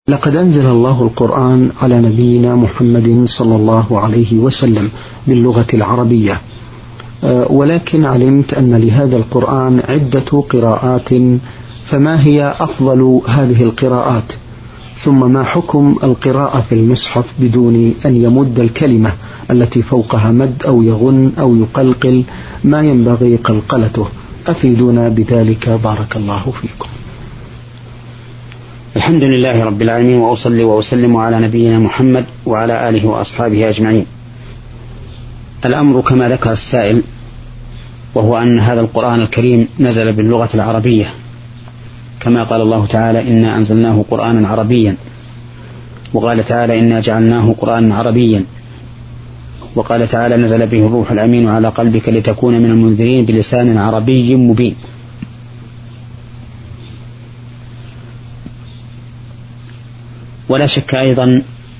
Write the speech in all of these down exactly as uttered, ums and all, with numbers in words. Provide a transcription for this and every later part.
لقد أنزل الله القرآن على نبينا محمد صلى الله عليه وسلم باللغة العربية، ولكن علمت أن لهذا القرآن عدة قراءات، فما هي أفضل هذه القراءات؟ ثم ما حكم القراءة في المصحف بدون أن يمد الكلمة التي فوقها مد أو يغن أو يقلقل ما ينبغي قلقلته؟ أفيدونا بذلك بارك الله فيكم. الحمد لله رب العالمين، وأصلي وأسلم على نبينا محمد وعلى آله وأصحابه أجمعين. الأمر كما ذكر السائل، وهو أن هذا القرآن الكريم نزل باللغة العربية، كما قال الله تعالى: إنا أنزلناه قرآنا عربيا، وقال تعالى: إنا جعلناه قرآنا عربيا، وقال تعالى: نزل به الروح الأمين على قلبك لتكون من المنذرين بلسان عربي مبين. ولا شك أيضا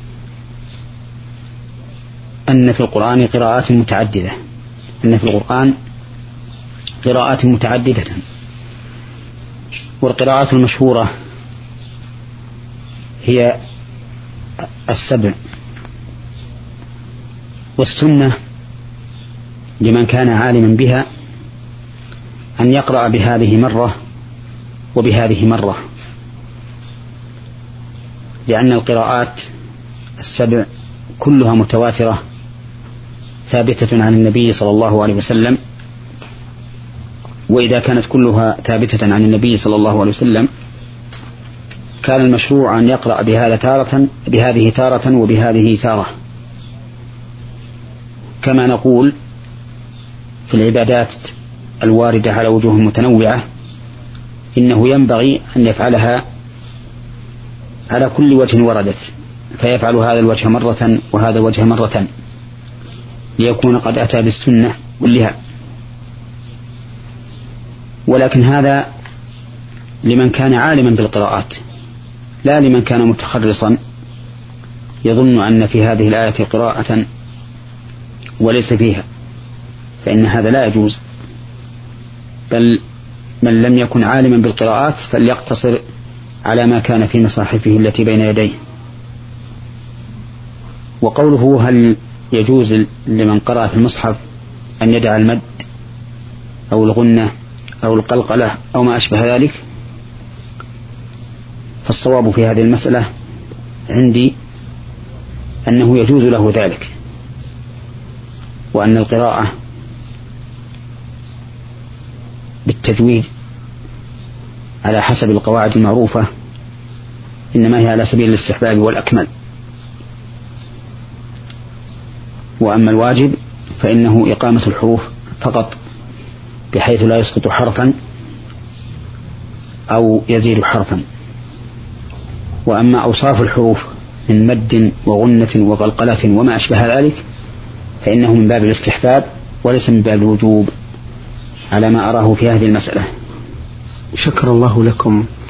أن في القرآن قراءات متعددة أن في القرآن قراءات متعددة والقراءات المشهورة هي السبع، والسنة لمن كان عالما بها أن يقرأ بهذه مرة وبهذه مرة، لأن القراءات السبع كلها متواترة ثابتة عن النبي صلى الله عليه وسلم، وإذا كانت كلها ثابتة عن النبي صلى الله عليه وسلم كان المشروع أن يقرأ بهذا تارة بهذه تارة وبهذه تارة، كما نقول في العبادات الواردة على وجوه متنوعة إنه ينبغي أن يفعلها على كل وجه وردت، فيفعل هذا الوجه مرة وهذا الوجه مرة ليكون قد أتى بالسنة كلها. ولكن هذا لمن كان عالما بالقراءات، لا لمن كان متخرصا يظن أن في هذه الآية قراءة وليس فيها، فإن هذا لا يجوز، بل من لم يكن عالما بالقراءات فليقتصر على ما كان في مصاحفه التي بين يديه. وقوله هل يجوز لمن قرأ في المصحف أن يدع المد أو الغنة أو القلقلة أو ما أشبه ذلك، فالصواب في هذه المسألة عندي أنه يجوز له ذلك، وأن القراءة بالتجويد على حسب القواعد المعروفة إنما هي على سبيل الاستحباب والأكمل، وأما الواجب فإنه إقامة الحروف فقط بحيث لا يسقط حرفا أو يزيد حرفا. وأما أوصاف الحروف من مد وغنة وقلقلة وما أشبه ذلك فإنه من باب الاستحباب وليس من باب الوجوب على ما أراه في هذه المسألة. شكر الله لكم.